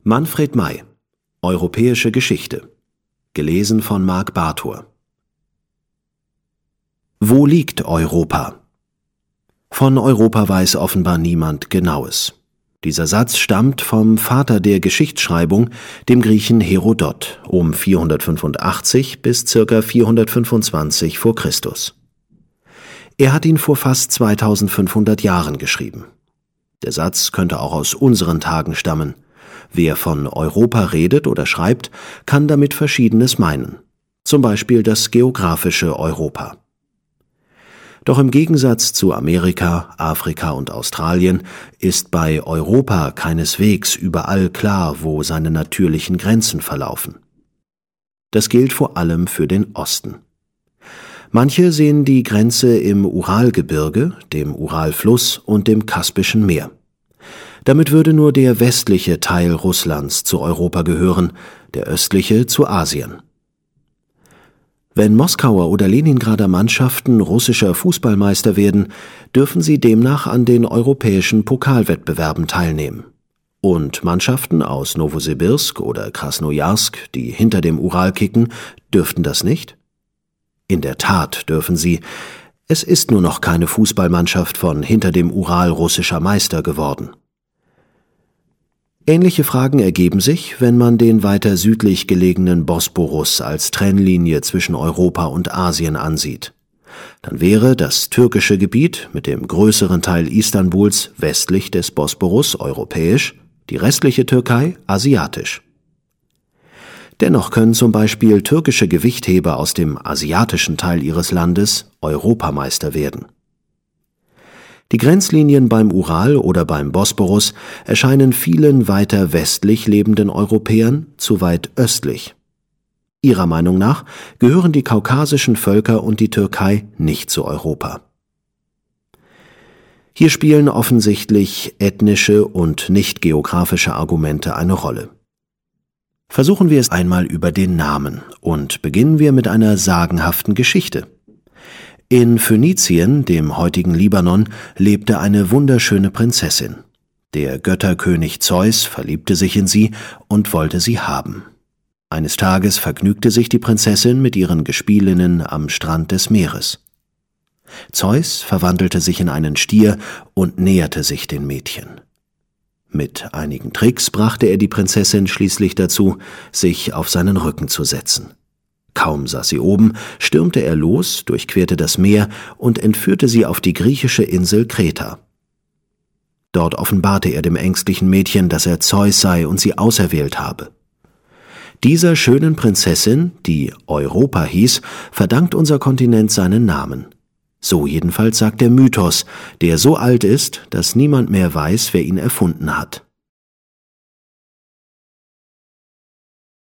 Manfred May, Europäische Geschichte. Gelesen von Marc Bartur. Wo liegt Europa? Von Europa weiß offenbar niemand Genaues. Dieser Satz stammt vom Vater der Geschichtsschreibung, dem Griechen Herodot, um 485 bis ca. 425 vor Christus. Er hat ihn vor fast 2500 Jahren geschrieben. Der Satz könnte auch aus unseren Tagen stammen. Wer von Europa redet oder schreibt, kann damit Verschiedenes meinen. Zum Beispiel das geografische Europa. Doch im Gegensatz zu Amerika, Afrika und Australien ist bei Europa keineswegs überall klar, wo seine natürlichen Grenzen verlaufen. Das gilt vor allem für den Osten. Manche sehen die Grenze im Uralgebirge, dem Uralfluss und dem Kaspischen Meer. Damit würde nur der westliche Teil Russlands zu Europa gehören, der östliche zu Asien. Wenn Moskauer oder Leningrader Mannschaften russischer Fußballmeister werden, dürfen sie demnach an den europäischen Pokalwettbewerben teilnehmen. Und Mannschaften aus Nowosibirsk oder Krasnojarsk, die hinter dem Ural kicken, dürften das nicht? In der Tat dürfen sie. Es ist nur noch keine Fußballmannschaft von hinter dem Ural russischer Meister geworden. Ähnliche Fragen ergeben sich, wenn man den weiter südlich gelegenen Bosporus als Trennlinie zwischen Europa und Asien ansieht. Dann wäre das türkische Gebiet mit dem größeren Teil Istanbuls westlich des Bosporus europäisch, die restliche Türkei asiatisch. Dennoch können zum Beispiel türkische Gewichtheber aus dem asiatischen Teil ihres Landes Europameister werden. Die Grenzlinien beim Ural oder beim Bosporus erscheinen vielen weiter westlich lebenden Europäern zu weit östlich. Ihrer Meinung nach gehören die kaukasischen Völker und die Türkei nicht zu Europa. Hier spielen offensichtlich ethnische und nicht geografische Argumente eine Rolle. Versuchen wir es einmal über den Namen und beginnen wir mit einer sagenhaften Geschichte. In Phönizien, dem heutigen Libanon, lebte eine wunderschöne Prinzessin. Der Götterkönig Zeus verliebte sich in sie und wollte sie haben. Eines Tages vergnügte sich die Prinzessin mit ihren Gespielinnen am Strand des Meeres. Zeus verwandelte sich in einen Stier und näherte sich den Mädchen. Mit einigen Tricks brachte er die Prinzessin schließlich dazu, sich auf seinen Rücken zu setzen. Kaum saß sie oben, stürmte er los, durchquerte das Meer und entführte sie auf die griechische Insel Kreta. Dort offenbarte er dem ängstlichen Mädchen, dass er Zeus sei und sie auserwählt habe. Dieser schönen Prinzessin, die Europa hieß, verdankt unser Kontinent seinen Namen. So jedenfalls sagt der Mythos, der so alt ist, dass niemand mehr weiß, wer ihn erfunden hat.